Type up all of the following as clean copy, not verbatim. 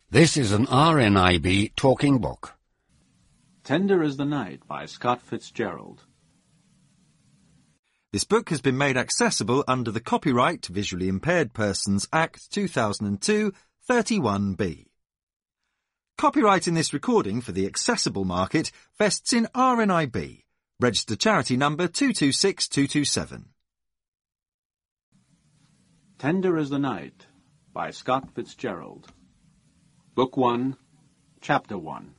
This is an RNIB talking book. Tender as the Night by Scott Fitzgerald. This book has been made accessible under the Copyright Visually Impaired Persons Act 2002, 31B. Copyright in this recording for the accessible market vests in RNIB, registered charity number 226227. Tender as the Night by Scott Fitzgerald. Book 1, Chapter 1.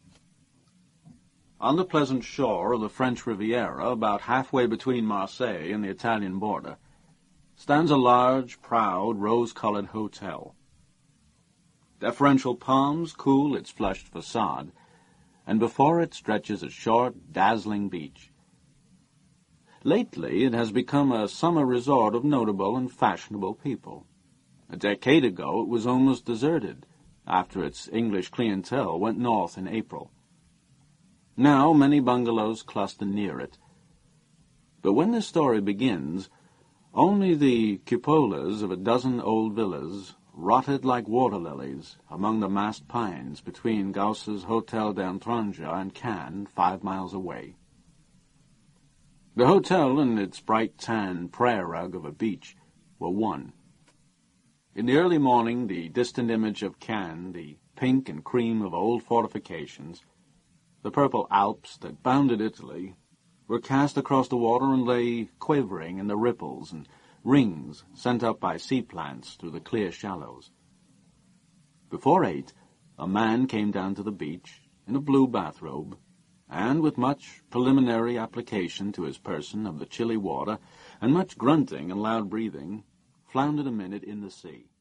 On the pleasant shore of the French Riviera, about halfway between Marseille and the Italian border, stands a large, proud, rose-colored hotel. Deferential palms cool its flushed facade, and before it stretches a short, dazzling beach. Lately, it has become a summer resort of notable and fashionable people. A decade ago, it was almost deserted, after its English clientele went north in April. Now many bungalows cluster near it. But when this story begins, only the cupolas of a dozen old villas, rotted like water lilies among the massed pines between Gauss's Hotel d'Entrange and Cannes, 5 miles away. The hotel and its bright tan prayer rug of a beach were one. In the early morning, the distant image of Cannes, the pink and cream of old fortifications, the purple Alps that bounded Italy, were cast across the water and lay quivering in the ripples and rings sent up by sea plants through the clear shallows. Before 8, a man came down to the beach in a blue bathrobe, and with much preliminary application to his person of the chilly water, and much grunting and loud breathing, floundered a minute in the sea.